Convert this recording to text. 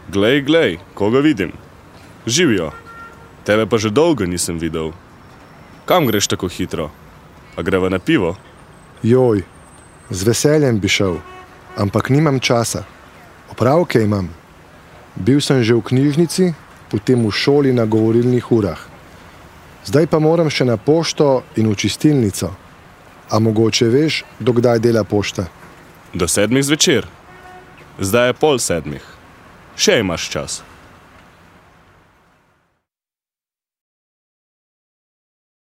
Glej, koga vidim. Živijo. Tebe pa že dolgo nisem videl. Kam greš tako hitro? A greva na pivo? Joj, z veseljem bi šel, ampak nimam časa. Opravke imam. Bil sem že v knjižnici, potem v šoli na govorilnih urah. Zdaj pa moram še na pošto in v čistilnico. A mogoče veš, dokdaj dela pošta? Do 7 zvečer. Zdaj je 6:30. Še imaš čas.